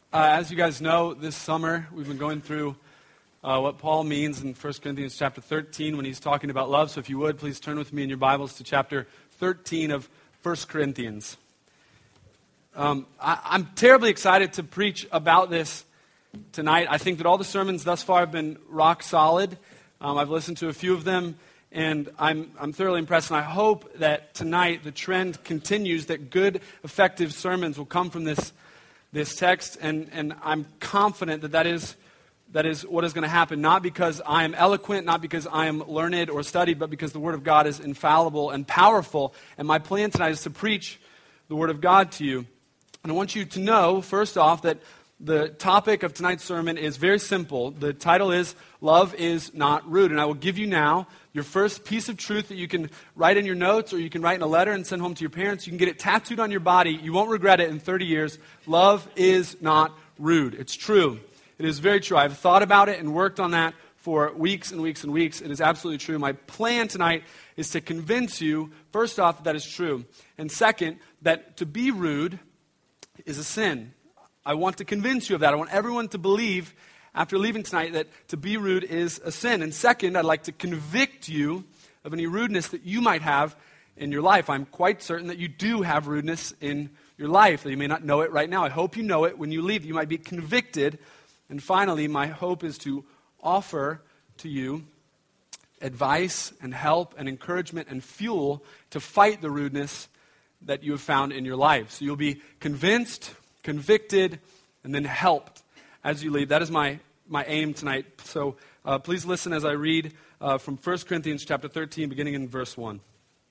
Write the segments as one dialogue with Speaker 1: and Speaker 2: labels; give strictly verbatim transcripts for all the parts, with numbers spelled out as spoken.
Speaker 1: Uh, as you guys know, this summer we've been going through uh, what Paul means in First Corinthians chapter thirteen when he's talking about love. So if you would, please turn with me in your Bibles to chapter thirteen of First Corinthians. Um, I, I'm terribly excited to preach about this tonight. I think that all the sermons thus far have been rock solid. Um, I've listened to a few of them, and I'm, I'm thoroughly impressed. And I hope that tonight the trend continues, that good, effective sermons will come from this this text, and, and I'm confident that that is, that is what is going to happen, not because I am eloquent, not because I am learned or studied, but because the Word of God is infallible and powerful, and my plan tonight is to preach the Word of God to you. And I want you to know, first off, that the topic of tonight's sermon is very simple. The title is, Love is Not Rude, and I will give you now your first piece of truth that you can write in your notes, or you can write in a letter and send home to your parents. You can get it tattooed on your body. You won't regret it in thirty years. Love is not rude. It's true. It is very true. I've thought about it and worked on that for weeks and weeks and weeks. It is absolutely true. My plan tonight is to convince you, first off, that that is true. And second, that to be rude is a sin. I want to convince you of that. I want everyone to believe after leaving tonight that to be rude is a sin. And second, I'd like to convict you of any rudeness that you might have in your life. I'm quite certain that you do have rudeness in your life, that you may not know it right now. I hope you know it when you leave. You might be convicted. And finally, my hope is to offer to you advice and help and encouragement and fuel to fight the rudeness that you have found in your life. So you'll be convinced, convicted, and then helped as you leave. That is my, my aim tonight. So uh, please listen as I read uh, from First Corinthians chapter thirteen, beginning in verse one.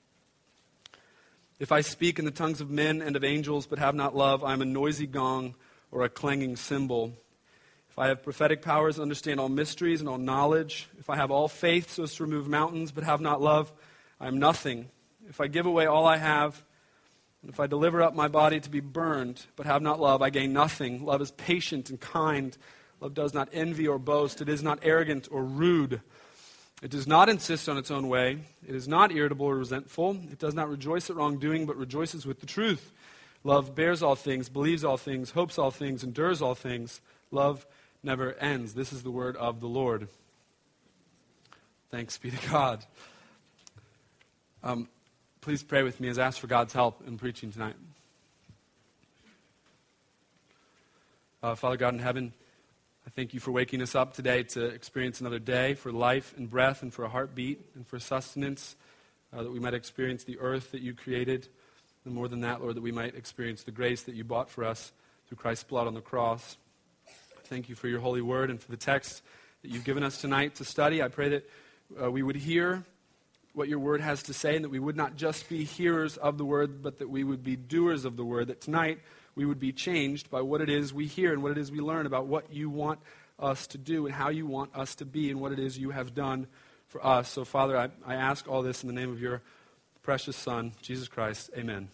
Speaker 1: If I speak in the tongues of men and of angels, but have not love, I am a noisy gong or a clanging cymbal. If I have prophetic powers and understand all mysteries and all knowledge, if I have all faith so as to remove mountains, but have not love, I am nothing. If I give away all I have, and if I deliver up my body to be burned, but have not love, I gain nothing. Love is patient and kind. Love does not envy or boast. It is not arrogant or rude. It does not insist on its own way. It is not irritable or resentful. It does not rejoice at wrongdoing, but rejoices with the truth. Love bears all things, believes all things, hopes all things, endures all things. Love never ends. This is the word of the Lord. Thanks be to God. Um, Please pray with me as I ask for God's help in preaching tonight. Uh, Father God in heaven, I thank you for waking us up today to experience another day, for life and breath and for a heartbeat and for sustenance, uh, that we might experience the earth that you created. And more than that, Lord, that we might experience the grace that you bought for us through Christ's blood on the cross. Thank you for your holy word and for the text that you've given us tonight to study. I pray that uh, we would hear what your word has to say, and that we would not just be hearers of the word, but that we would be doers of the word, that tonight we would be changed by what it is we hear and what it is we learn about what you want us to do and how you want us to be and what it is you have done for us. So, Father, I, I ask all this in the name of your precious Son, Jesus Christ. Amen.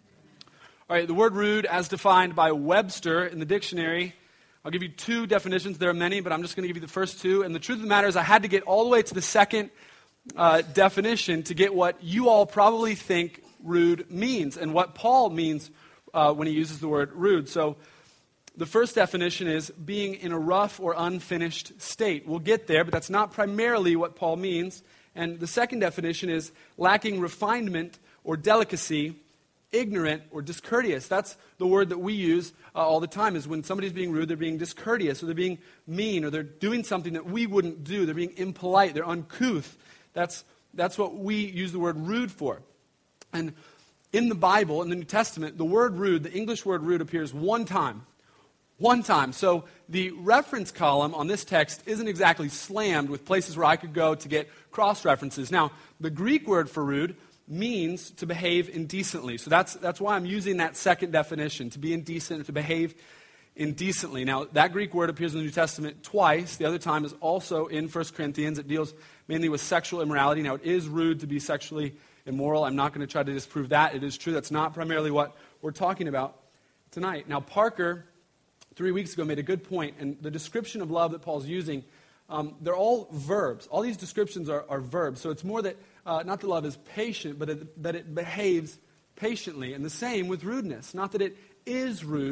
Speaker 1: All right, the word rude, as defined by Webster in the dictionary, I'll give you two definitions. There are many, but I'm just going to give you the first two. And the truth of the matter is I had to get all the way to the second Uh, definition to get what you all probably think rude means and what Paul means uh, when he uses the word rude. So the first definition is being in a rough or unfinished state. We'll get there, but that's not primarily what Paul means. And the second definition is lacking refinement or delicacy, ignorant or discourteous. That's the word that we use uh, all the time, is when somebody's being rude, they're being discourteous, or they're being mean, or they're doing something that we wouldn't do. They're being impolite, they're uncouth. That's, that's what we use the word rude for. And in the Bible, in the New Testament, the word rude, the English word rude, appears one time. One time. So the reference column on this text isn't exactly slammed with places where I could go to get cross-references. Now, the Greek word for rude means to behave indecently. So that's, that's why I'm using that second definition, to be indecent, to behave indecently. Now, that Greek word appears in the New Testament twice. The other time is also in First Corinthians. It deals mainly with sexual immorality. Now, it is rude to be sexually immoral. I'm not going to try to disprove that. It is true. That's not primarily what we're talking about tonight. Now, Parker, three weeks ago, made a good point, and the description of love that Paul's using, um, they're all verbs. All these descriptions are, are verbs. So it's more that, uh, not that love is patient, but it, that it behaves patiently. And the same with rudeness. Not that it is rude,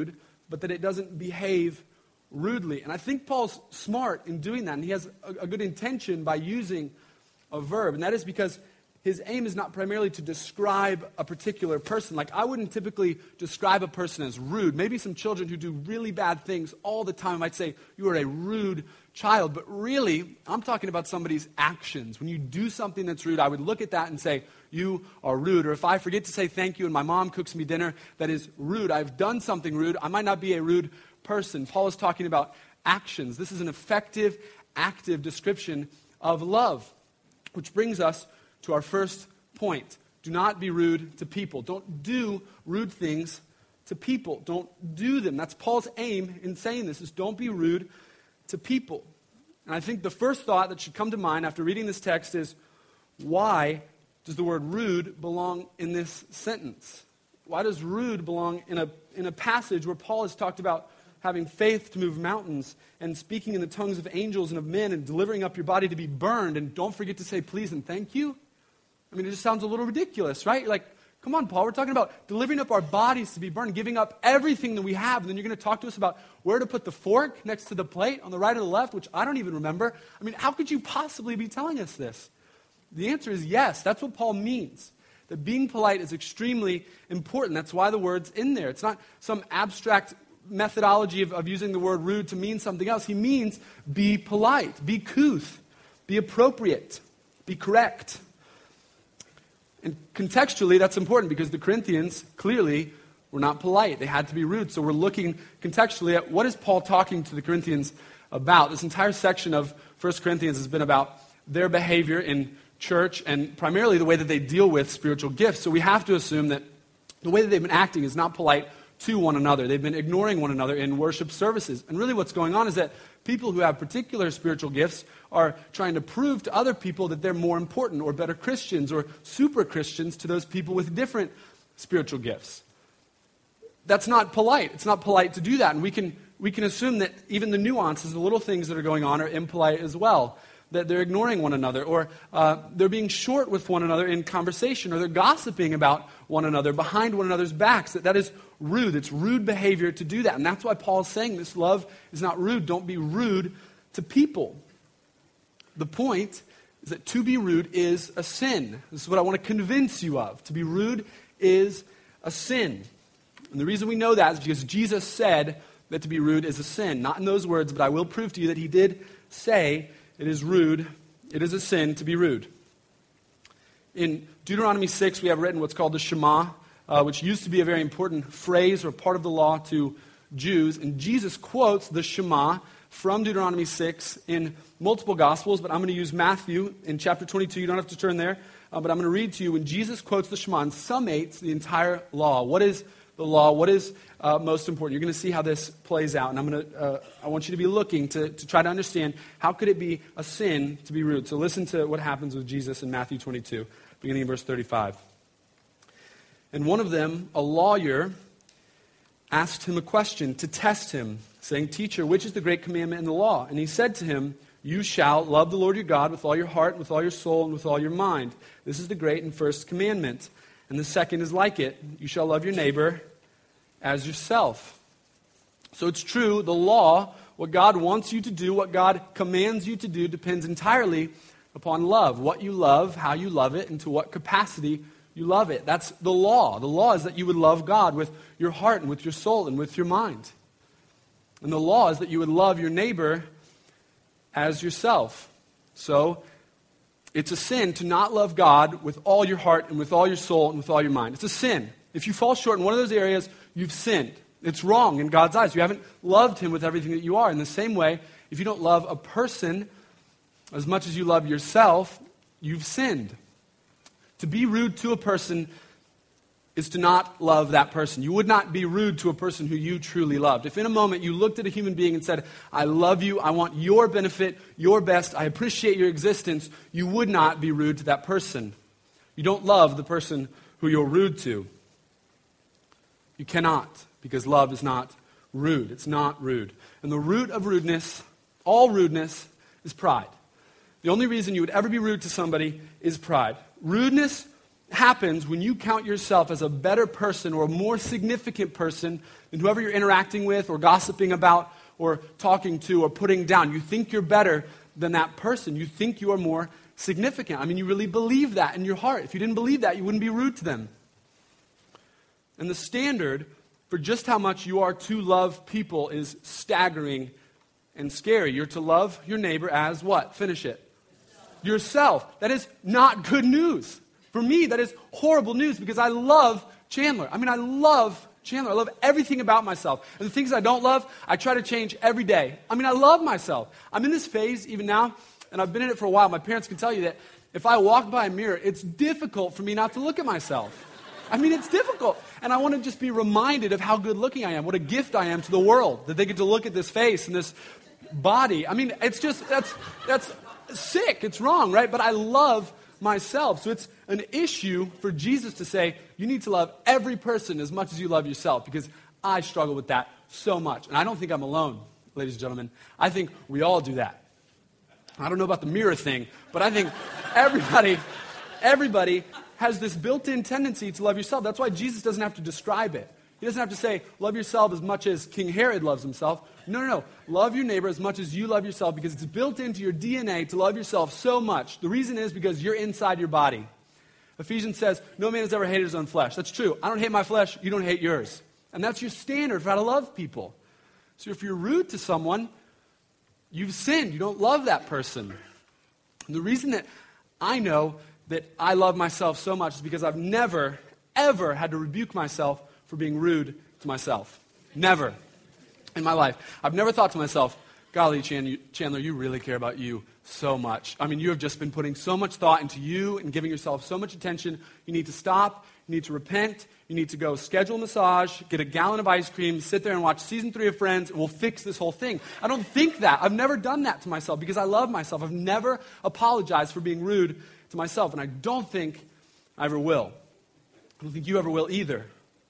Speaker 1: but that it doesn't behave rudely. And I think Paul's smart in doing that, and he has a, a good intention by using a verb, and that is because his aim is not primarily to describe a particular person. Like, I wouldn't typically describe a person as rude. Maybe some children who do really bad things all the time might say, you are a rude child. But really, I'm talking about somebody's actions. When you do something that's rude, I would look at that and say, you are rude. Or if I forget to say thank you and my mom cooks me dinner that is rude, I've done something rude, I might not be a rude person. Paul is talking about actions. This is an effective, active description of love, which brings us to our first point. Do not be rude to people. Don't do rude things to people. Don't do them. That's Paul's aim in saying this, is don't be rude to people. And I think the first thought that should come to mind after reading this text is, why does the word rude belong in this sentence? Why does rude belong in a, in a passage where Paul has talked about having faith to move mountains and speaking in the tongues of angels and of men and delivering up your body to be burned, and don't forget to say please and thank you? I mean, it just sounds a little ridiculous, right? You're like, come on, Paul, we're talking about delivering up our bodies to be burned, giving up everything that we have, and then you're going to talk to us about where to put the fork next to the plate on the right or the left, which I don't even remember. I mean, how could you possibly be telling us this? The answer is yes. That's what Paul means. That being polite is extremely important. That's why the word's in there. It's not some abstract methodology of, of using the word rude to mean something else. He means be polite, be couth, be appropriate, be correct. And contextually, that's important because the Corinthians clearly were not polite. They had to be rude. So we're looking contextually at what is Paul talking to the Corinthians about. This entire section of First Corinthians has been about their behavior in church and primarily the way that they deal with spiritual gifts. So we have to assume that the way that they've been acting is not polite to one another. They've been ignoring one another in worship services. And really what's going on is that people who have particular spiritual gifts are trying to prove to other people that they're more important or better Christians or super Christians to those people with different spiritual gifts. That's not polite. It's not polite to do that. And we can we can assume that even the nuances, the little things that are going on are impolite as well. That they're ignoring one another, or uh, they're being short with one another in conversation, or they're gossiping about one another behind one another's backs. That, that is rude. It's rude behavior to do that. And that's why Paul is saying this love is not rude. Don't be rude to people. The point is that to be rude is a sin. This is what I want to convince you of. To be rude is a sin. And the reason we know that is because Jesus said that to be rude is a sin. Not in those words, but I will prove to you that he did say it is rude, it is a sin to be rude. In Deuteronomy six, we have written what's called the Shema, uh, which used to be a very important phrase or part of the law to Jews. And Jesus quotes the Shema from Deuteronomy six in multiple Gospels, but I'm going to use Matthew in chapter twenty-two. You don't have to turn there, uh, but I'm going to read to you when Jesus quotes the Shema and summates the entire law. What is the law? What is uh, most important? You're going to see how this plays out, and I'm going to. Uh, I want you to be looking to, to try to understand how could it be a sin to be rude. So listen to what happens with Jesus in Matthew twenty-two, beginning in verse thirty-five. And one of them, a lawyer, asked him a question to test him, saying, "Teacher, which is the great commandment in the law?" And he said to him, "You shall love the Lord your God with all your heart, with all your soul, and with all your mind. This is the great and first commandment. And the second is like it. You shall love your neighbor as yourself." So it's true, the law, what God wants you to do, what God commands you to do, depends entirely upon love. What you love, how you love it, and to what capacity you love it. That's the law. The law is that you would love God with your heart and with your soul and with your mind. And the law is that you would love your neighbor as yourself. So it's a sin to not love God with all your heart and with all your soul and with all your mind. It's a sin. If you fall short in one of those areas, you've sinned. It's wrong in God's eyes. You haven't loved him with everything that you are. In the same way, if you don't love a person as much as you love yourself, you've sinned. To be rude to a person is to not love that person. You would not be rude to a person who you truly loved. If in a moment you looked at a human being and said, "I love you, I want your benefit, your best, I appreciate your existence," you would not be rude to that person. You don't love the person who you're rude to. You cannot, because love is not rude. It's not rude. And the root of rudeness, all rudeness, is pride. The only reason you would ever be rude to somebody is pride. Rudeness happens when you count yourself as a better person or a more significant person than whoever you're interacting with or gossiping about or talking to or putting down. You think you're better than that person. You think you are more significant. I mean, you really believe that in your heart. If you didn't believe that, you wouldn't be rude to them. And the standard for just how much you are to love people is staggering and scary. You're to love your neighbor as what? Finish it. Yourself. That is not good news. For me, that is horrible news because I love Chandler. I mean, I love Chandler. I love everything about myself. And the things I don't love, I try to change every day. I mean, I love myself. I'm in this phase even now, and I've been in it for a while. My parents can tell you that if I walk by a mirror, it's difficult for me not to look at myself. I mean, it's difficult. And I want to just be reminded of how good looking I am, what a gift I am to the world, that they get to look at this face and this body. I mean, it's just, that's that's sick. It's wrong, right? But I love myself. So it's an issue for Jesus to say, you need to love every person as much as you love yourself, because I struggle with that so much. And I don't think I'm alone, ladies and gentlemen. I think we all do that. I don't know about the mirror thing, but I think everybody, everybody has this built-in tendency to love yourself. That's why Jesus doesn't have to describe it. He doesn't have to say, love yourself as much as King Herod loves himself. No, no, no. Love your neighbor as much as you love yourself, because it's built into your D N A to love yourself so much. The reason is because you're inside your body. Ephesians says, no man has ever hated his own flesh. That's true. I don't hate my flesh. You don't hate yours. And that's your standard for how to love people. So if you're rude to someone, you've sinned. You don't love that person. And the reason that I know that I love myself so much is because I've never, ever had to rebuke myself for being rude to myself. Never in my life. I've never thought to myself, golly, Chandler, you really care about you so much. I mean, you have just been putting so much thought into you and giving yourself so much attention. You need to stop. You need to repent. You need to go schedule a massage, get a gallon of ice cream, sit there and watch season three of Friends, and we'll fix this whole thing. I don't think that. I've never done that to myself because I love myself. I've never apologized for being rude to myself, and I don't think I ever will. I don't think you ever will either.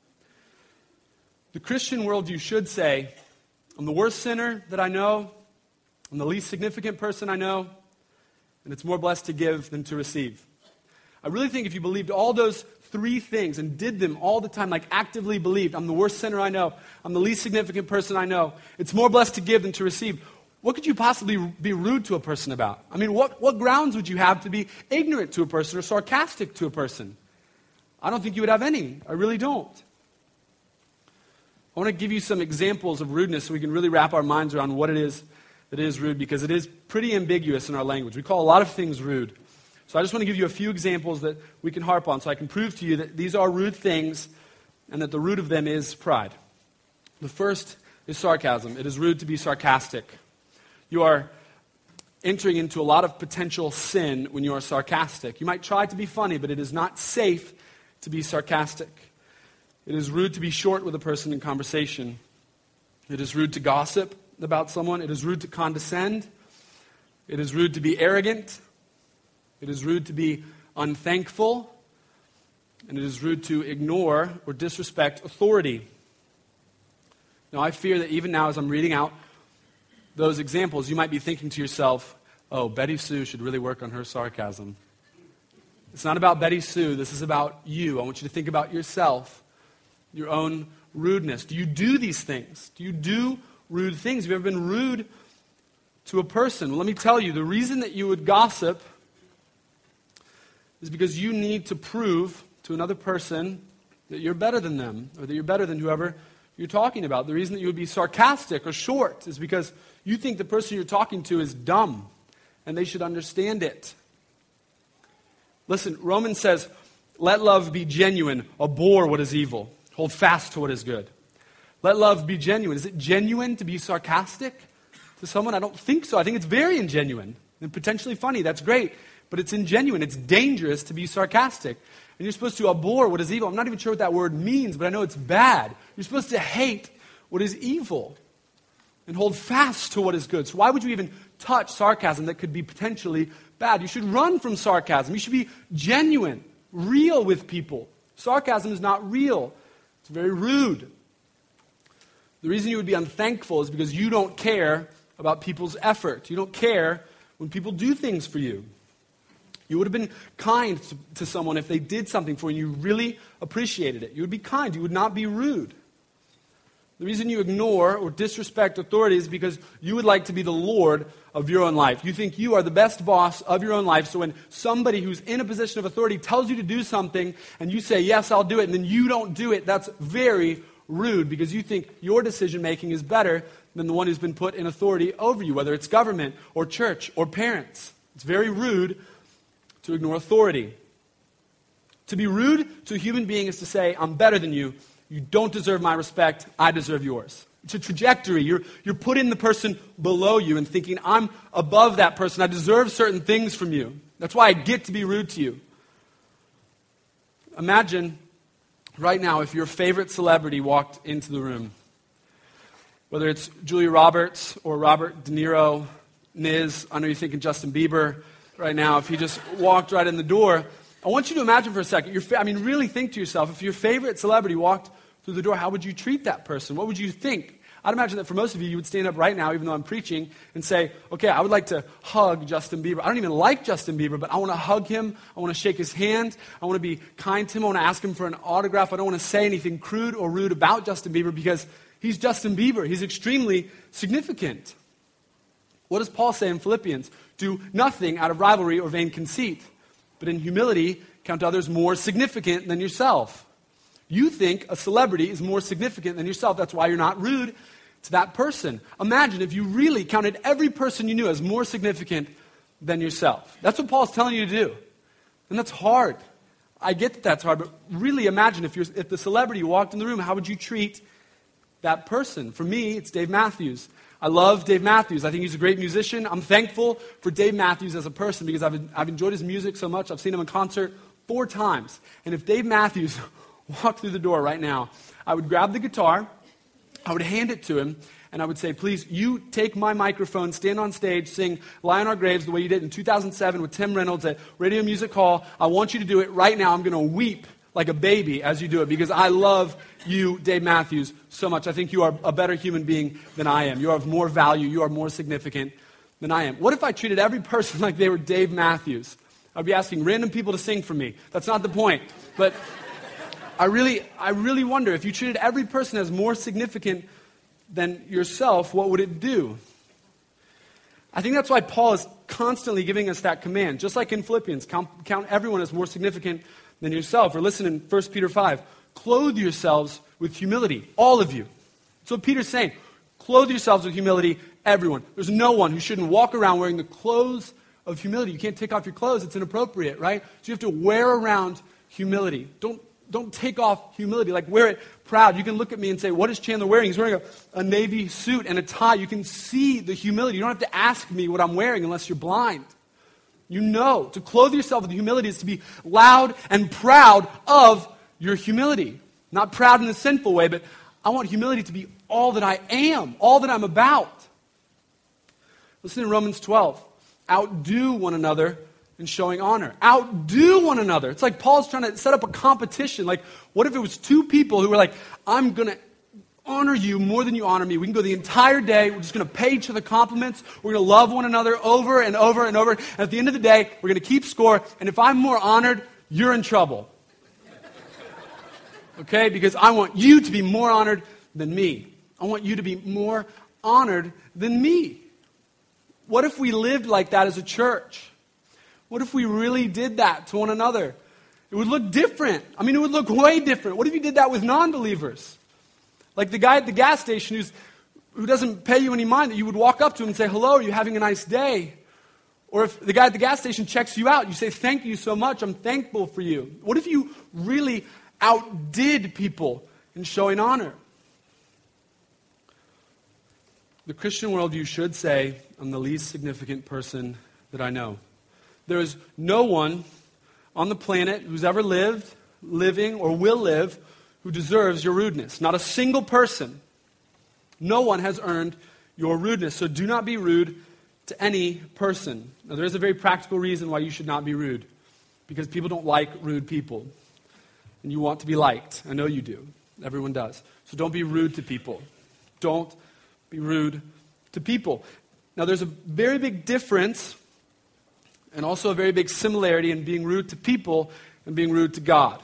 Speaker 1: The Christian worldview should say, I'm the worst sinner that I know, I'm the least significant person I know, and it's more blessed to give than to receive. I really think if you believed all those three things and did them all the time, like actively believed, I'm the worst sinner I know, I'm the least significant person I know, it's more blessed to give than to receive, what could you possibly be rude to a person about? I mean, what, what grounds would you have to be ignorant to a person or sarcastic to a person? I don't think you would have any. I really don't. I want to give you some examples of rudeness so we can really wrap our minds around what it is that is rude, because it is pretty ambiguous in our language. We call a lot of things rude. So I just want to give you a few examples that we can harp on so I can prove to you that these are rude things and that the root of them is pride. The first is sarcasm. It is rude to be sarcastic. You are entering into a lot of potential sin when you are sarcastic. You might try to be funny, but it is not safe to be sarcastic. It is rude to be short with a person in conversation. It is rude to gossip about someone. It is rude to condescend. It is rude to be arrogant. It is rude to be unthankful. And it is rude to ignore or disrespect authority. Now, I fear that even now as I'm reading out those examples, you might be thinking to yourself, oh, Betty Sue should really work on her sarcasm. It's not about Betty Sue. This is about you. I want you to think about yourself, your own rudeness. Do you do these things? Do you do rude things? Have you ever been rude to a person? Well, let me tell you, the reason that you would gossip is because you need to prove to another person that you're better than them, or that you're better than whoever you're talking about. The reason that you would be sarcastic or short is because you think the person you're talking to is dumb, and they should understand it. Listen, Romans says, let love be genuine, abhor what is evil, hold fast to what is good. Let love be genuine. Is it genuine to be sarcastic to someone? I don't think so. I think it's very ingenuine and potentially funny. That's great, but it's ingenuine. It's dangerous to be sarcastic. And you're supposed to abhor what is evil. I'm not even sure what that word means, but I know it's bad. You're supposed to hate what is evil and hold fast to what is good. So why would you even touch sarcasm that could be potentially bad? You should run from sarcasm. You should be genuine, real with people. Sarcasm is not real. It's very rude. The reason you would be unthankful is because you don't care about people's effort. You don't care when people do things for you. You would have been kind to, to someone if they did something for you and you really appreciated it. You would be kind. You would not be rude. The reason you ignore or disrespect authority is because you would like to be the Lord of your own life. You think you are the best boss of your own life, so when somebody who's in a position of authority tells you to do something and you say, yes, I'll do it, and then you don't do it, that's very rude because you think your decision-making is better than the one who's been put in authority over you, whether it's government or church or parents. It's very rude to ignore authority. To be rude to a human being is to say, I'm better than you. You don't deserve my respect. I deserve yours. It's a trajectory. You're, you're putting the person below you and thinking, I'm above that person. I deserve certain things from you. That's why I get to be rude to you. Imagine right now if your favorite celebrity walked into the room. Whether it's Julia Roberts or Robert De Niro, Niz, I know you're thinking Justin Bieber right now. If he just walked right in the door, I want you to imagine for a second, your fa- I mean, really think to yourself, if your favorite celebrity walked through the door, how would you treat that person? What would you think? I'd imagine that for most of you, you would stand up right now, even though I'm preaching, and say, okay, I would like to hug Justin Bieber. I don't even like Justin Bieber, but I want to hug him. I want to shake his hand. I want to be kind to him. I want to ask him for an autograph. I don't want to say anything crude or rude about Justin Bieber because he's Justin Bieber. He's extremely significant. What does Paul say in Philippians? Do nothing out of rivalry or vain conceit, but in humility count others more significant than yourself. You think a celebrity is more significant than yourself. That's why you're not rude to that person. Imagine if you really counted every person you knew as more significant than yourself. That's what Paul's telling you to do. And that's hard. I get that that's hard, but really imagine if, you're, if the celebrity walked in the room, how would you treat that person? For me, it's Dave Matthews. I love Dave Matthews. I think he's a great musician. I'm thankful for Dave Matthews as a person because I've, I've enjoyed his music so much. I've seen him in concert four times. And if Dave Matthews walked through the door right now, I would grab the guitar, I would hand it to him, and I would say, please, you take my microphone, stand on stage, sing Lie on Our Graves the way you did in two thousand seven with Tim Reynolds at Radio Music Hall. I want you to do it right now. I'm going to weep like a baby as you do it because I love you, Dave Matthews, so much. I think you are a better human being than I am. You are of more value. You are more significant than I am. What if I treated every person like they were Dave Matthews? I'd be asking random people to sing for me. That's not the point. But I really, I really wonder, if you treated every person as more significant than yourself, what would it do? I think that's why Paul is constantly giving us that command. Just like in Philippians, count, count everyone as more significant than yourself. Or listen in First Peter five, clothe yourselves with humility, all of you. That's what Peter's saying. Clothe yourselves with humility, everyone. There's no one who shouldn't walk around wearing the clothes of humility. You can't take off your clothes. It's inappropriate, right? So you have to wear around humility. Don't Don't take off humility, like wear it proud. You can look at me and say, what is Chandler wearing? He's wearing a, a navy suit and a tie. You can see the humility. You don't have to ask me what I'm wearing unless you're blind. You know, to clothe yourself with humility is to be loud and proud of your humility. Not proud in a sinful way, but I want humility to be all that I am, all that I'm about. Listen to Romans twelve. Outdo one another in showing honor. Outdo one another. It's like Paul's trying to set up a competition. Like, what if it was two people who were like, I'm going to honor you more than you honor me. We can go the entire day. We're just going to pay each other compliments. We're going to love one another over and over and over. And at the end of the day, we're going to keep score. And if I'm more honored, you're in trouble. Okay? Because I want you to be more honored than me. I want you to be more honored than me. What if we lived like that as a church? What if we really did that to one another? It would look different. I mean, it would look way different. What if you did that with non-believers? Like the guy at the gas station who's, who doesn't pay you any mind, that you would walk up to him and say, hello, are you having a nice day? Or if the guy at the gas station checks you out, you say, thank you so much, I'm thankful for you. What if you really outdid people in showing honor? The Christian worldview should say, I'm the least significant person that I know. There is no one on the planet who's ever lived, living, or will live who deserves your rudeness. Not a single person. No one has earned your rudeness. So do not be rude to any person. Now, there is a very practical reason why you should not be rude. Because people don't like rude people. And you want to be liked. I know you do. Everyone does. So don't be rude to people. Don't be rude to people. Now, there's a very big difference. and also a very big similarity in being rude to people and being rude to God.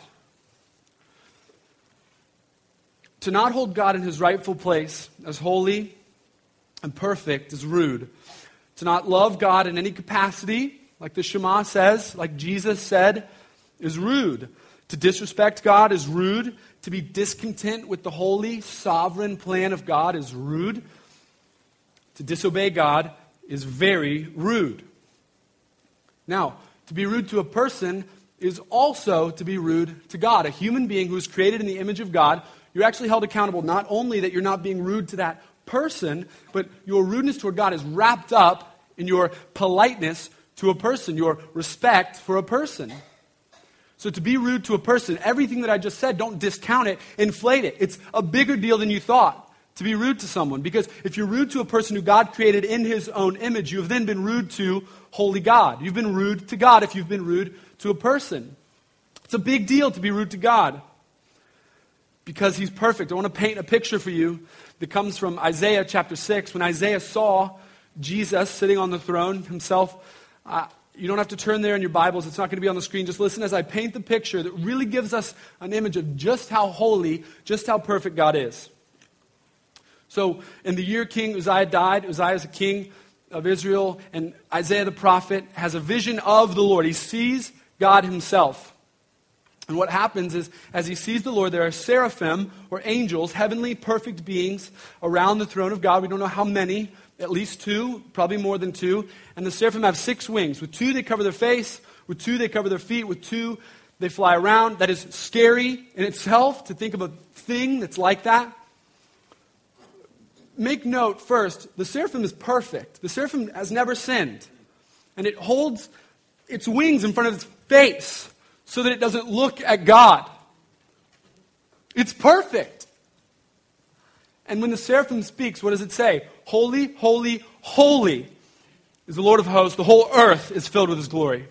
Speaker 1: To not hold God in his rightful place as holy and perfect is rude. To not love God in any capacity, like the Shema says, like Jesus said, is rude. To disrespect God is rude. To be discontent with the holy, sovereign plan of God is rude. To disobey God is very rude. Now, to be rude to a person is also to be rude to God. A human being who is created in the image of God, you're actually held accountable not only that you're not being rude to that person, but your rudeness toward God is wrapped up in your politeness to a person, your respect for a person. So to be rude to a person, everything that I just said, don't discount it, inflate it. It's a bigger deal than you thought to be rude to someone. Because if you're rude to a person who God created in his own image, you have then been rude to holy God. You've been rude to God if you've been rude to a person. It's a big deal to be rude to God because he's perfect. I want to paint a picture for you that comes from Isaiah chapter six. When Isaiah saw Jesus sitting on the throne himself, uh, you don't have to turn there in your Bibles. It's not going to be on the screen. Just listen as I paint the picture that really gives us an image of just how holy, just how perfect God is. So in the year King Uzziah died, Uzziah is a king of Israel, and Isaiah the prophet has a vision of the Lord. He sees God himself. And what happens is, as he sees the Lord, there are seraphim, or angels, heavenly perfect beings around the throne of God. We don't know how many, at least two, probably more than two. And the seraphim have six wings. With two, they cover their face. With two, they cover their feet. With two, they fly around. That is scary in itself to think of a thing that's like that. Make note first, the seraphim is perfect. The seraphim has never sinned. And it holds its wings in front of its face so that it doesn't look at God. It's perfect. And when the seraphim speaks, what does it say? Holy, holy, holy is the Lord of hosts. The whole earth is filled with his glory.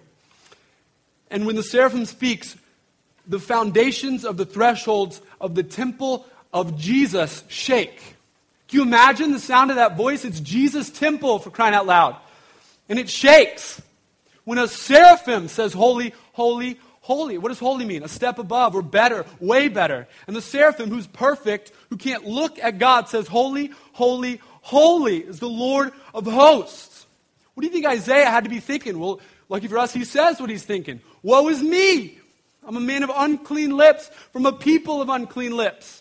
Speaker 1: And when the seraphim speaks, the foundations of the thresholds of the temple of Jesus shake. Can you imagine the sound of that voice? It's Jesus' temple, for crying out loud. And it shakes. When a seraphim says holy, holy, holy. What does holy mean? A step above or better, way better. And the seraphim, who's perfect, who can't look at God, says holy, holy, holy is the Lord of hosts. What do you think Isaiah had to be thinking? Well, lucky for us, he says what he's thinking. Woe is me. I'm a man of unclean lips from a people of unclean lips.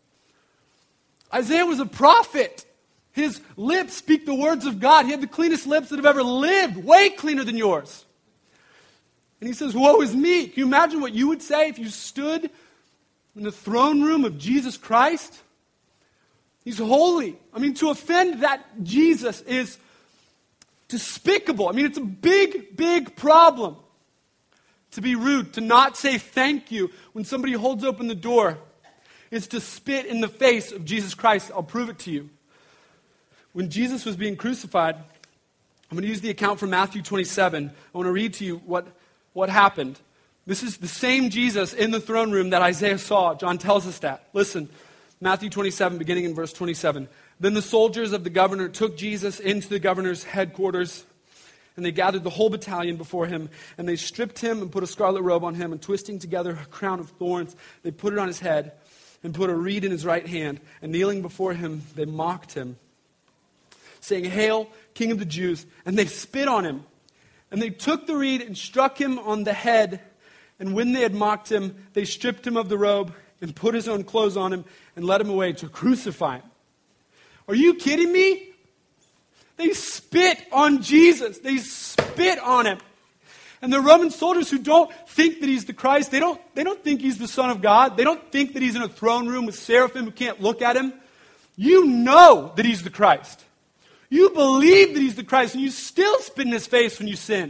Speaker 1: Isaiah was a prophet. His lips speak the words of God. He had the cleanest lips that have ever lived, way cleaner than yours. And he says, woe is me. Can you imagine what you would say if you stood in the throne room of Jesus Christ? He's holy. I mean, to offend that Jesus is despicable. I mean, it's a big, big problem. To be rude, to not say thank you when somebody holds open the door, is to spit in the face of Jesus Christ. I'll prove it to you. When Jesus was being crucified, I'm going to use the account from Matthew twenty-seven. I want to read to you what, what happened. This is the same Jesus in the throne room that Isaiah saw. John tells us that. Listen, Matthew twenty-seven, beginning in verse twenty-seven. Then the soldiers of the governor took Jesus into the governor's headquarters, and they gathered the whole battalion before him, and they stripped him and put a scarlet robe on him, and twisting together a crown of thorns, they put it on his head, and put a reed in his right hand, and kneeling before him, they mocked him, saying, Hail, King of the Jews! And they spit on him. And they took the reed and struck him on the head. And when they had mocked him, they stripped him of the robe and put his own clothes on him and led him away to crucify him. Are you kidding me? They spit on Jesus. They spit on him. And the Roman soldiers who don't think that he's the Christ, they don't, they don't think he's the Son of God. They don't think that he's in a throne room with seraphim who can't look at him. You know that he's the Christ. You believe that he's the Christ, and you still spit in his face when you sin.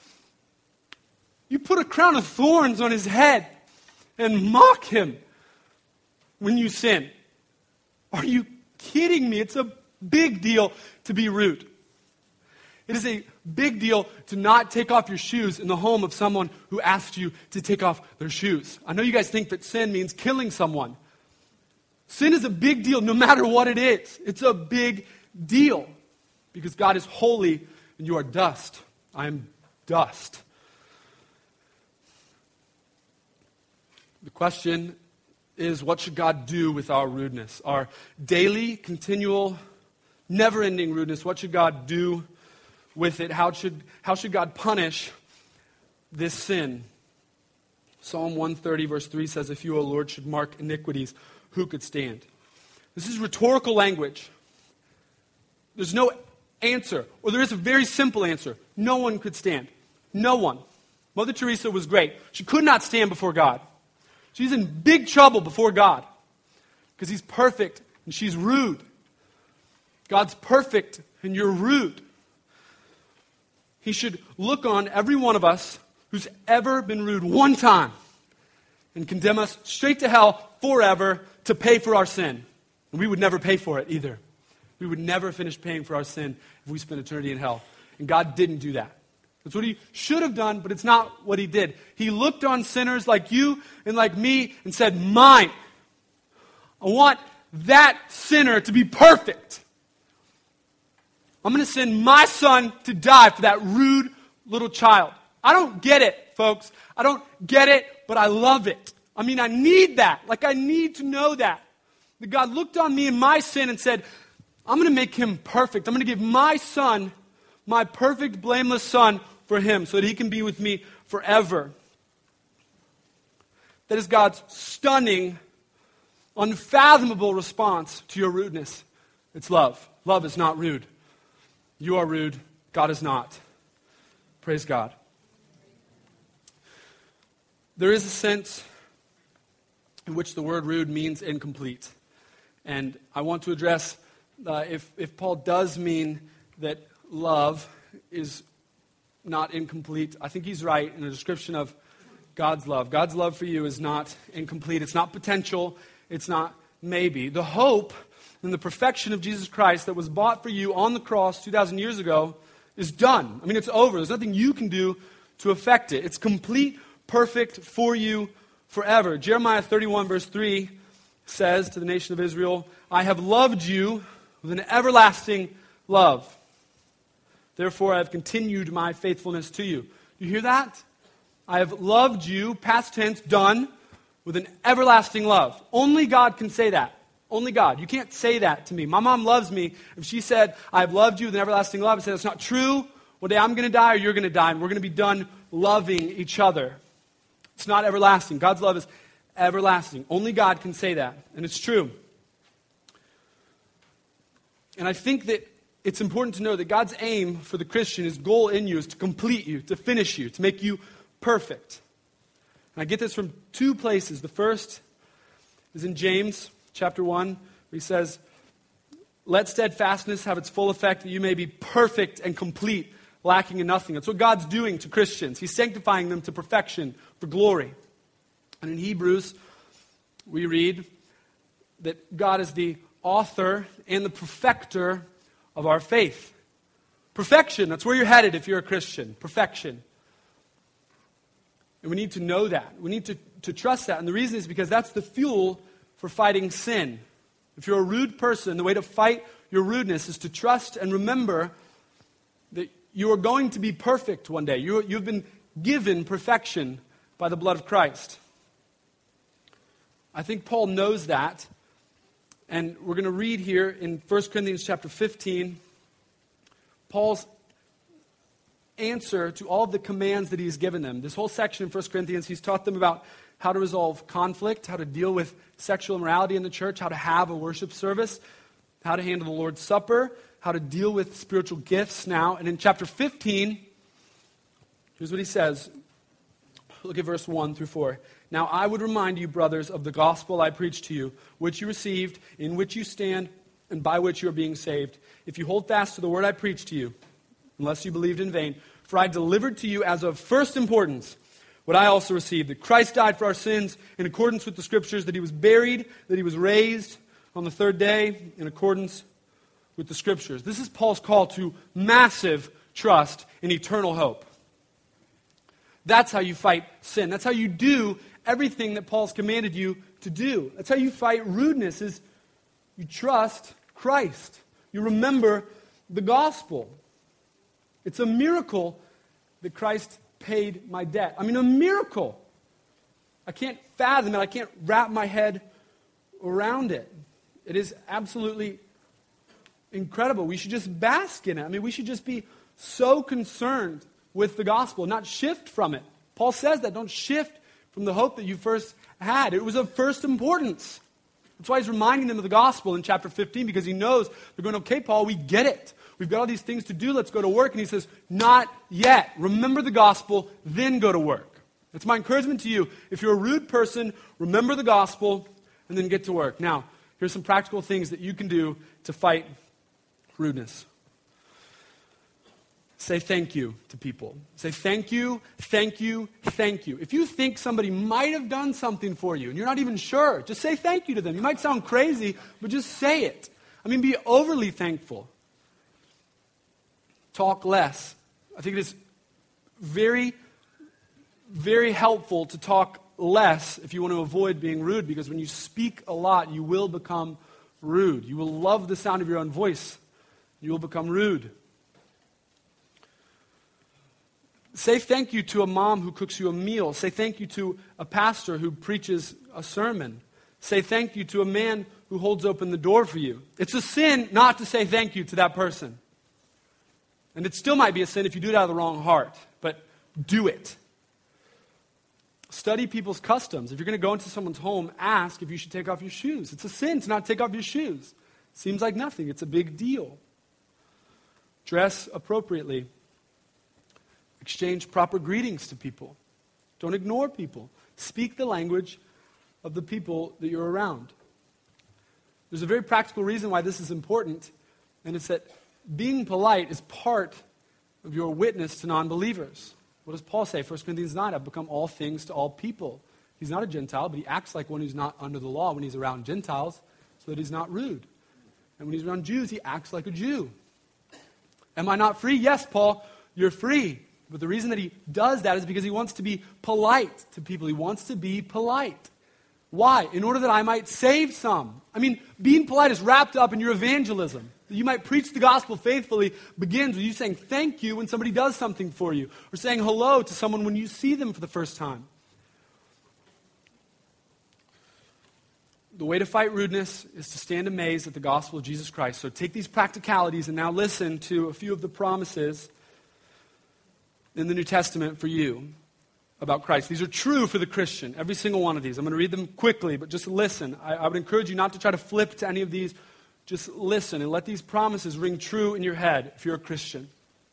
Speaker 1: You put a crown of thorns on his head and mock him when you sin. Are you kidding me? It's a big deal to be rude. It is a big deal to not take off your shoes in the home of someone who asked you to take off their shoes. I know you guys think that sin means killing someone. Sin is a big deal no matter what it is. It's a big deal because God is holy and you are dust. I am dust. The question is, what should God do with our rudeness? Our daily, continual, never-ending rudeness, what should God do with it? How should, how should God punish this sin? Psalm one thirty verse three says, if you, O Lord, should mark iniquities, who could stand? This is rhetorical language. There's no answer, or there is a very simple answer. No one could stand. No one. Mother Teresa was great. She could not stand before God. She's in big trouble before God because he's perfect and she's rude. God's perfect and you're rude. He should look on every one of us who's ever been rude one time and condemn us straight to hell forever to pay for our sin. And we would never pay for it either. We would never finish paying for our sin if we spent eternity in hell. And God didn't do that. That's what he should have done, but it's not what he did. He looked on sinners like you and like me and said, mine. I want that sinner to be perfect. I'm going to send my son to die for that rude little child. I don't get it, folks. I don't get it, but I love it. I mean, I need that. Like, I need to know that. That God looked on me and my sin and said, I'm going to make him perfect. I'm going to give my son, my perfect, blameless son, for him so that he can be with me forever. That is God's stunning, unfathomable response to your rudeness. It's love. Love is not rude. You are rude. God is not. Praise God. There is a sense in which the word rude means incomplete. And I want to address uh, if, if Paul does mean that love is not incomplete. I think he's right in the description of God's love. God's love for you is not incomplete. It's not potential. It's not maybe. The hope and the perfection of Jesus Christ that was bought for you on the cross two thousand years ago is done. I mean, it's over. There's nothing you can do to affect it. It's complete, perfect for you forever. Jeremiah thirty-one verse three says to the nation of Israel, I have loved you with an everlasting love. Therefore, I have continued my faithfulness to you. You hear that? I have loved you, past tense, done, with an everlasting love. Only God can say that. Only God. You can't say that to me. My mom loves me. If she said, I have loved you with an everlasting love, I said, it's not true. One day I'm going to die or you're going to die, and we're going to be done loving each other. It's not everlasting. God's love is everlasting. Only God can say that, and it's true. And I think that it's important to know that God's aim for the Christian, his goal in you, is to complete you, to finish you, to make you perfect. And I get this from two places. The first is in James chapter one, where he says, let steadfastness have its full effect, that you may be perfect and complete, lacking in nothing. That's what God's doing to Christians. He's sanctifying them to perfection for glory. And in Hebrews, we read that God is the author and the perfecter of our faith. Perfection, that's where you're headed if you're a Christian. Perfection. And we need to know that. We need to, to trust that. And the reason is because that's the fuel for fighting sin. If you're a rude person, the way to fight your rudeness is to trust and remember that you are going to be perfect one day. You, you've been given perfection by the blood of Christ. I think Paul knows that. And we're going to read here in First Corinthians chapter fifteen, Paul's answer to all of the commands that he's given them. This whole section in First Corinthians, he's taught them about how to resolve conflict, how to deal with sexual immorality in the church, how to have a worship service, how to handle the Lord's Supper, how to deal with spiritual gifts now. And in chapter fifteen, here's what he says. Look at verse one through four. Now I would remind you, brothers, of the gospel I preached to you, which you received, in which you stand, and by which you are being saved. If you hold fast to the word I preached to you, unless you believed in vain, for I delivered to you as of first importance what I also received, that Christ died for our sins in accordance with the Scriptures, that he was buried, that he was raised on the third day in accordance with the Scriptures. This is Paul's call to massive trust in eternal hope. That's how you fight sin. That's how you do everything that Paul's commanded you to do. That's how you fight rudeness, is you trust Christ. You remember the gospel. It's a miracle that Christ paid my debt. I mean, a miracle. I can't fathom it. I can't wrap my head around it. It is absolutely incredible. We should just bask in it. I mean, we should just be so concerned with the gospel, not shift from it. Paul says that. Don't shift from the hope that you first had. It was of first importance. That's why he's reminding them of the gospel in chapter fifteen, because he knows they're going, okay, Paul, we get it. We've got all these things to do. Let's go to work. And he says, not yet. Remember the gospel, then go to work. That's my encouragement to you. If you're a rude person, remember the gospel, and then get to work. Now, here's some practical things that you can do to fight rudeness. Say thank you to people. Say thank you, thank you, thank you. If you think somebody might have done something for you and you're not even sure, just say thank you to them. You might sound crazy, but just say it. I mean, be overly thankful. Talk less. I think it is very, very helpful to talk less if you want to avoid being rude, because when you speak a lot, you will become rude. You will love the sound of your own voice. You will become rude. Say thank you to a mom who cooks you a meal. Say thank you to a pastor who preaches a sermon. Say thank you to a man who holds open the door for you. It's a sin not to say thank you to that person. And it still might be a sin if you do it out of the wrong heart, but do it. Study people's customs. If you're going to go into someone's home, ask if you should take off your shoes. It's a sin to not take off your shoes. Seems like nothing. It's a big deal. Dress appropriately. Exchange proper greetings to people. Don't ignore people. Speak the language of the people that you're around. There's a very practical reason why this is important, and it's that being polite is part of your witness to non-believers. What does Paul say? First Corinthians nine, I've become all things to all people. He's not a Gentile, but he acts like one who's not under the law when he's around Gentiles, so that he's not rude. And when he's around Jews, he acts like a Jew. Am I not free? Yes, Paul, you're free. But the reason that he does that is because he wants to be polite to people. He wants to be polite. Why? In order that I might save some. I mean, being polite is wrapped up in your evangelism. That you might preach the gospel faithfully begins with you saying thank you when somebody does something for you, or saying hello to someone when you see them for the first time. The way to fight rudeness is to stand amazed at the gospel of Jesus Christ. So take these practicalities and now listen to a few of the promises in the New Testament for you about Christ. These are true for the Christian, every single one of these. I'm going to read them quickly, but just listen. I, I would encourage you not to try to flip to any of these. Just listen and let these promises ring true in your head if you're a Christian.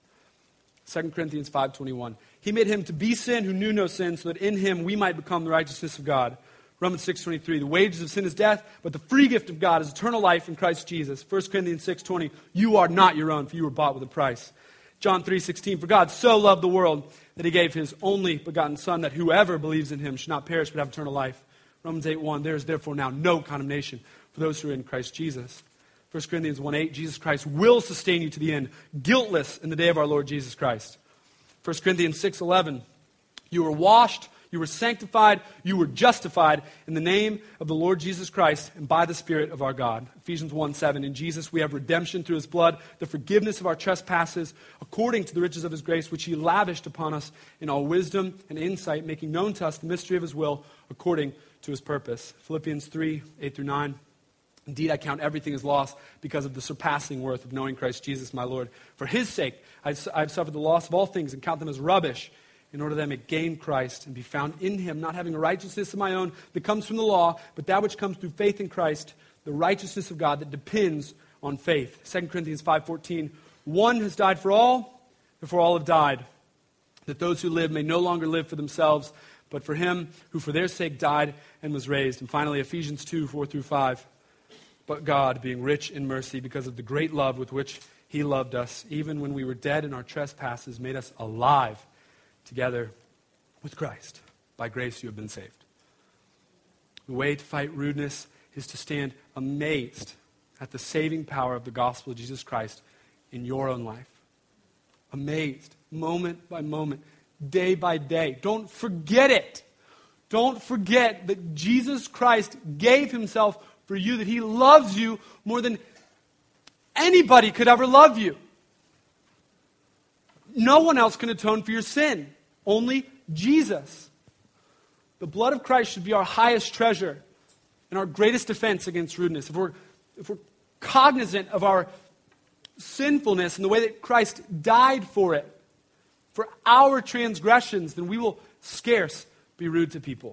Speaker 1: Second Corinthians five twenty-one. He made him to be sin who knew no sin, so that in him we might become the righteousness of God. Romans six twenty-three. The wages of sin is death, but the free gift of God is eternal life in Christ Jesus. First Corinthians six twenty. You are not your own, for you were bought with a price. John three sixteen, for God so loved the world that he gave his only begotten Son, that whoever believes in him should not perish but have eternal life. Romans eight one, there is therefore now no condemnation for those who are in Christ Jesus. First Corinthians one eight, Jesus Christ will sustain you to the end, guiltless in the day of our Lord Jesus Christ. First Corinthians six eleven, you were washed, you were sanctified, you were justified in the name of the Lord Jesus Christ and by the Spirit of our God. Ephesians one seven, in Jesus we have redemption through his blood, the forgiveness of our trespasses, according to the riches of his grace, which he lavished upon us in all wisdom and insight, making known to us the mystery of his will, according to his purpose. Philippians three eight through nine. Indeed, I count everything as loss because of the surpassing worth of knowing Christ Jesus my Lord. For his sake, I have suffered the loss of all things and count them as rubbish, in order that I may gain Christ and be found in him, not having a righteousness of my own that comes from the law, but that which comes through faith in Christ, the righteousness of God that depends on faith. Second Corinthians five fourteen, one has died for all, before all have died, that those who live may no longer live for themselves, but for him who for their sake died and was raised. And finally, Ephesians two four through five. But God, being rich in mercy, because of the great love with which he loved us, even when we were dead in our trespasses, made us alive together with Christ. By grace you have been saved. The way to fight rudeness is to stand amazed at the saving power of the gospel of Jesus Christ in your own life. Amazed, moment by moment, day by day. Don't forget it. Don't forget that Jesus Christ gave himself for you, that he loves you more than anybody could ever love you. No one else can atone for your sin. Only Jesus. The blood of Christ should be our highest treasure and our greatest defense against rudeness. If we're, if we're cognizant of our sinfulness and the way that Christ died for it, for our transgressions, then we will scarce be rude to people.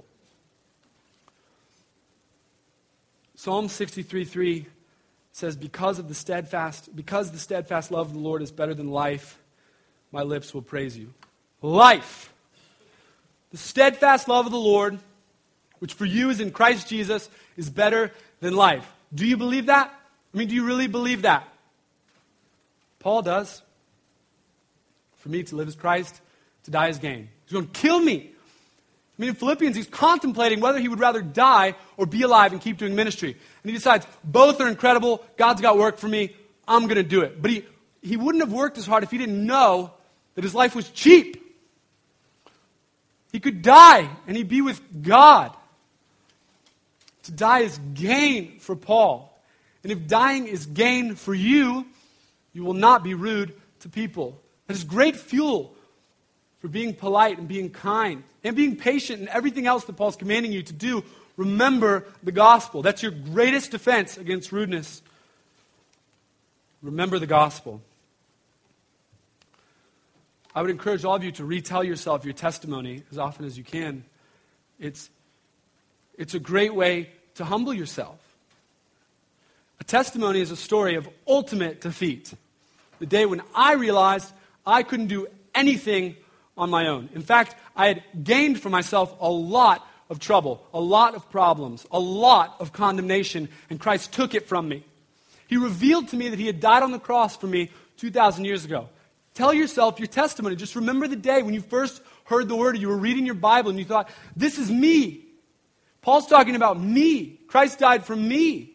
Speaker 1: Psalm sixty-three three says, because of the steadfast, because the steadfast love of the Lord is better than life, my lips will praise you. Life. The steadfast love of the Lord, which for you is in Christ Jesus, is better than life. Do you believe that? I mean, do you really believe that? Paul does. For me, to live is Christ, to die is gain. He's going to kill me. I mean, in Philippians, he's contemplating whether he would rather die or be alive and keep doing ministry. And he decides, both are incredible. God's got work for me. I'm going to do it. But he, he wouldn't have worked as hard if he didn't know that his life was cheap. He could die and he'd be with God. To die is gain for Paul. And if dying is gain for you, you will not be rude to people. That is great fuel for being polite and being kind and being patient and everything else that Paul's commanding you to do. Remember the gospel. That's your greatest defense against rudeness. Remember the gospel. I would encourage all of you to retell yourself your testimony as often as you can. It's, it's a great way to humble yourself. A testimony is a story of ultimate defeat. The day when I realized I couldn't do anything on my own. In fact, I had gained for myself a lot of trouble, a lot of problems, a lot of condemnation, and Christ took it from me. He revealed to me that he had died on the cross for me two thousand years ago. Tell yourself your testimony. Just remember the day when you first heard the word, or you were reading your Bible and you thought, this is me. Paul's talking about me. Christ died for me.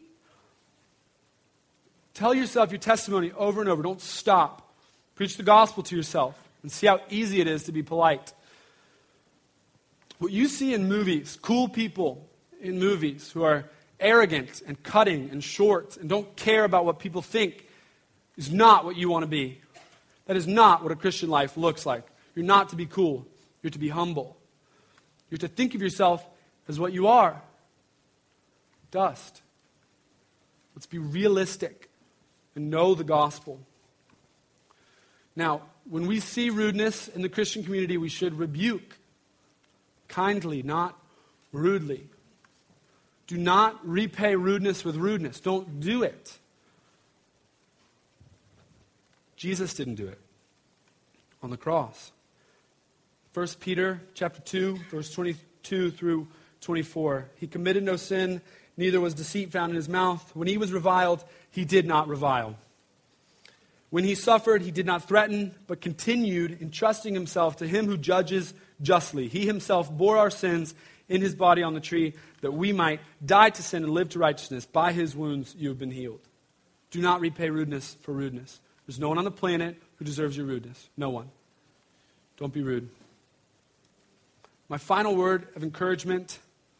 Speaker 1: Tell yourself your testimony over and over. Don't stop. Preach the gospel to yourself and see how easy it is to be polite. What you see in movies, cool people in movies who are arrogant and cutting and short and don't care about what people think, is not what you want to be. That is not what a Christian life looks like. You're not to be cool. You're to be humble. You're to think of yourself as what you are. Dust. Let's be realistic and know the gospel. Now, when we see rudeness in the Christian community, we should rebuke kindly, not rudely. Do not repay rudeness with rudeness. Don't do it. Jesus didn't do it on the cross. First Peter chapter two, verse twenty-two through twenty-four. He committed no sin, neither was deceit found in his mouth. When he was reviled, he did not revile. When he suffered, he did not threaten, but continued entrusting himself to him who judges justly. He himself bore our sins in his body on the tree, that we might die to sin and live to righteousness. By his wounds you have been healed. Do not repay rudeness for rudeness. There's no one on the planet who deserves your rudeness. No one. Don't be rude. My final word of encouragement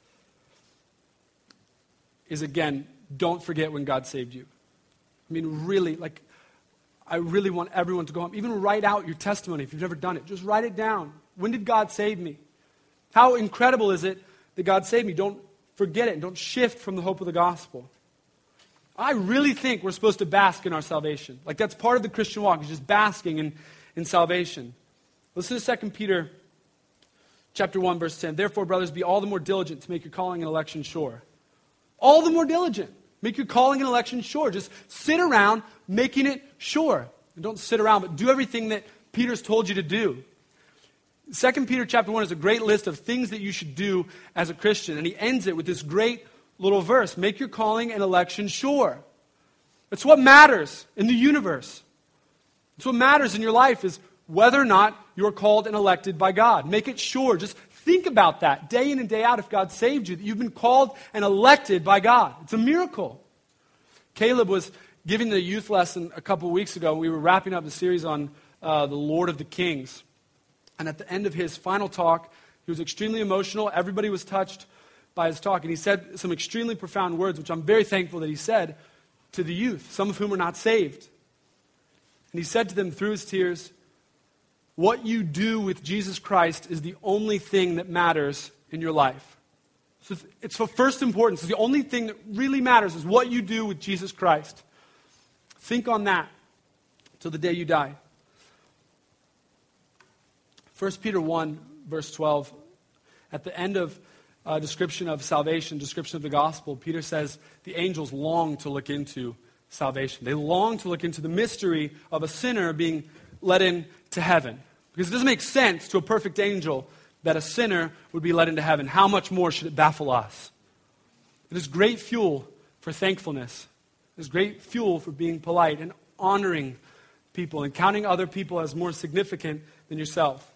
Speaker 1: is, again, don't forget when God saved you. I mean, really, like, I really want everyone to go home. Even write out your testimony if you've never done it. Just write it down. When did God save me? How incredible is it that God saved me? Don't forget it and don't shift from the hope of the gospel. I really think we're supposed to bask in our salvation. Like, that's part of the Christian walk, is just basking in, in salvation. Listen to Second Peter chapter one, verse ten. Therefore, brothers, be all the more diligent to make your calling and election sure. All the more diligent. Make your calling and election sure. Just sit around making it sure. And don't sit around, but do everything that Peter's told you to do. Second Peter chapter one is a great list of things that you should do as a Christian. And he ends it with this great little verse. Make your calling and election sure. That's what matters in the universe. That's what matters in your life, is whether or not you're called and elected by God. Make it sure. Just think about that day in and day out, if God saved you, that you've been called and elected by God. It's a miracle. Caleb was giving the youth lesson a couple of weeks ago. We were wrapping up the series on uh, the Lord of the Kings. And at the end of his final talk, he was extremely emotional. Everybody was touched by his talk. And he said some extremely profound words, which I'm very thankful that he said to the youth, some of whom are not saved. And he said to them through his tears, what you do with Jesus Christ is the only thing that matters in your life. So it's of first importance. The only thing that really matters is what you do with Jesus Christ. Think on that till the day you die. First Peter one, verse twelve, at the end of a description of salvation, description of the gospel, Peter says the angels long to look into salvation. They long to look into the mystery of a sinner being let into heaven. Because it doesn't make sense to a perfect angel that a sinner would be let into heaven. How much more should it baffle us? It is great fuel for thankfulness. It is great fuel for being polite and honoring people and counting other people as more significant than yourself.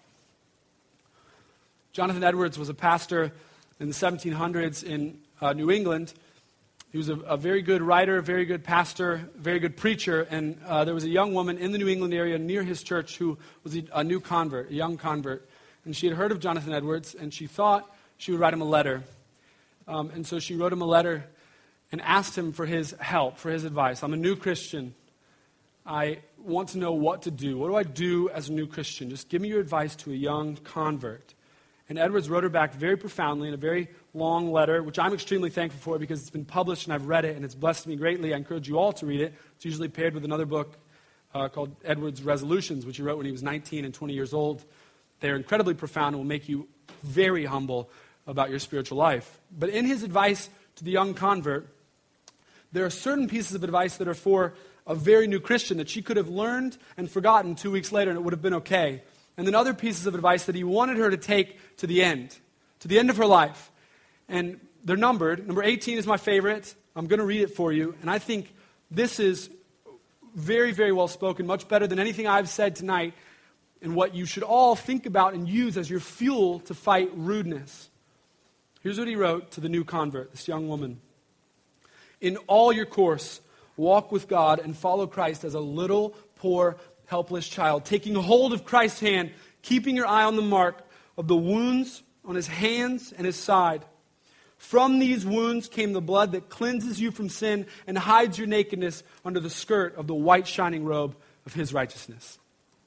Speaker 1: Jonathan Edwards was a pastor in the seventeen hundreds in uh, New England. He was a, a very good writer, very good pastor, very good preacher, and uh, there was a young woman in the New England area near his church who was a, a new convert, a young convert. And she had heard of Jonathan Edwards, and she thought she would write him a letter. Um, and so she wrote him a letter and asked him for his help, for his advice. I'm a new Christian. I want to know what to do. What do I do as a new Christian? Just give me your advice to a young convert. And Edwards wrote her back very profoundly in a very long letter, which I'm extremely thankful for because it's been published and I've read it and it's blessed me greatly. I encourage you all to read it. It's usually paired with another book uh, called Edwards' Resolutions, which he wrote when he was nineteen and twenty years old. They're incredibly profound and will make you very humble about your spiritual life. But in his advice to the young convert, there are certain pieces of advice that are for a very new Christian that she could have learned and forgotten two weeks later and it would have been okay. And then other pieces of advice that he wanted her to take to the end, to the end of her life. And they're numbered. Number eighteen is my favorite. I'm going to read it for you. And I think this is very, very well spoken, much better than anything I've said tonight, and what you should all think about and use as your fuel to fight rudeness. Here's what he wrote to the new convert, this young woman. In all your course, walk with God and follow Christ as a little, poor, helpless child, taking hold of Christ's hand, keeping your eye on the mark of the wounds on his hands and his side. From these wounds came the blood that cleanses you from sin and hides your nakedness under the skirt of the white shining robe of his righteousness.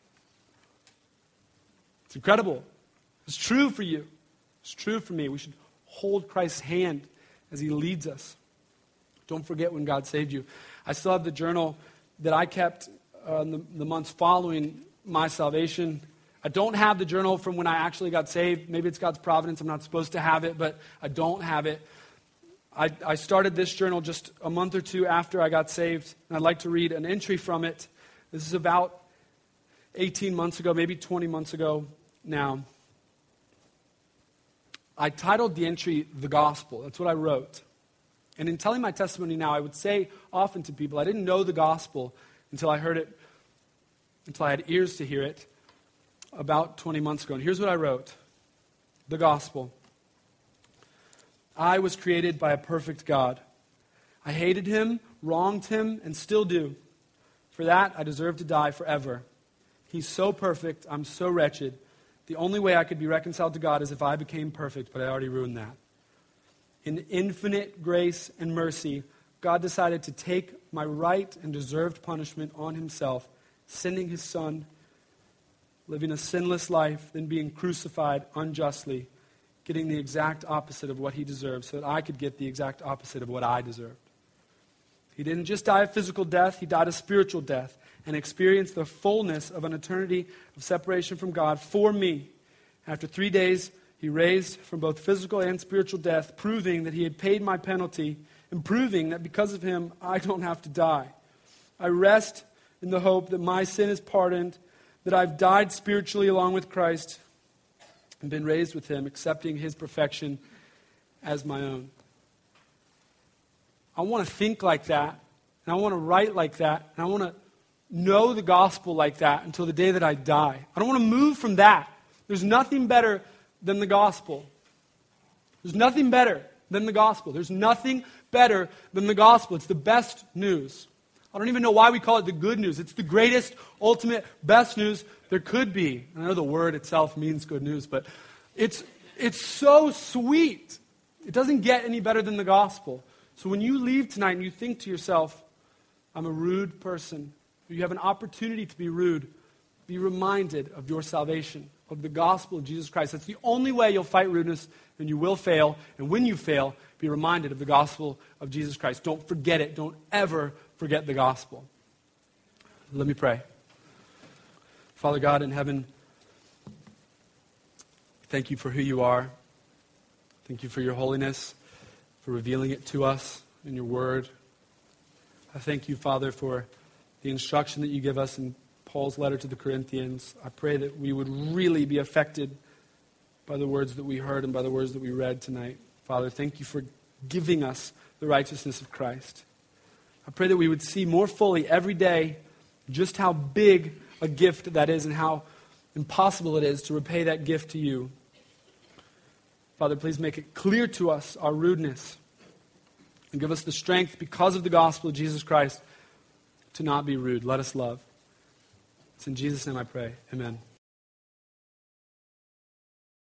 Speaker 1: It's incredible. It's true for you. It's true for me. We should hold Christ's hand as he leads us. Don't forget when God saved you. I still have the journal that I kept uh, in the, the months following my salvation. I don't have the journal from when I actually got saved. Maybe it's God's providence. I'm not supposed to have it, but I don't have it. I, I started this journal just a month or two after I got saved, and I'd like to read an entry from it. This is about eighteen months ago, maybe twenty months ago now. I titled the entry, The Gospel. That's what I wrote. And in telling my testimony now, I would say often to people, I didn't know the gospel until I heard it, until I had ears to hear it about twenty months ago. And here's what I wrote. The gospel. I was created by a perfect God. I hated him, wronged him, and still do. For that, I deserve to die forever. He's so perfect, I'm so wretched. The only way I could be reconciled to God is if I became perfect, but I already ruined that. In infinite grace and mercy, God decided to take my right and deserved punishment on himself, sending his son, living a sinless life, then being crucified unjustly, getting the exact opposite of what he deserved so that I could get the exact opposite of what I deserved. He didn't just die a physical death, he died a spiritual death and experienced the fullness of an eternity of separation from God for me. After three days, he raised from both physical and spiritual death, proving that he had paid my penalty and proving that because of him, I don't have to die. I rest in the hope that my sin is pardoned, that I've died spiritually along with Christ and been raised with him, accepting his perfection as my own. I want to think like that, and I want to write like that, and I want to know the gospel like that until the day that I die. I don't want to move from that. There's nothing better than the gospel. There's nothing better than the gospel. There's nothing better than the gospel. It's the best news. I don't even know why we call it the good news. It's the greatest, ultimate, best news there could be. I know the word itself means good news, but it's it's so sweet. It doesn't get any better than the gospel. So when you leave tonight and you think to yourself, I'm a rude person, you have an opportunity to be rude, Be reminded of your salvation, of the gospel of Jesus Christ. That's the only way you'll fight rudeness, and you will fail. And when you fail, be reminded of the gospel of Jesus Christ. Don't forget it. Don't ever forget the gospel. Let me pray. Father God in heaven, thank you for who you are. Thank you for your holiness, for revealing it to us in your word. I thank you, Father, for the instruction that you give us in Paul's letter to the Corinthians. I pray that we would really be affected by the words that we heard and by the words that we read tonight. Father, thank you for giving us the righteousness of Christ. I pray that we would see more fully every day just how big a gift that is and how impossible it is to repay that gift to you. Father, please make it clear to us our rudeness and give us the strength because of the gospel of Jesus Christ to not be rude. Let us love. It's in Jesus' name I pray. Amen.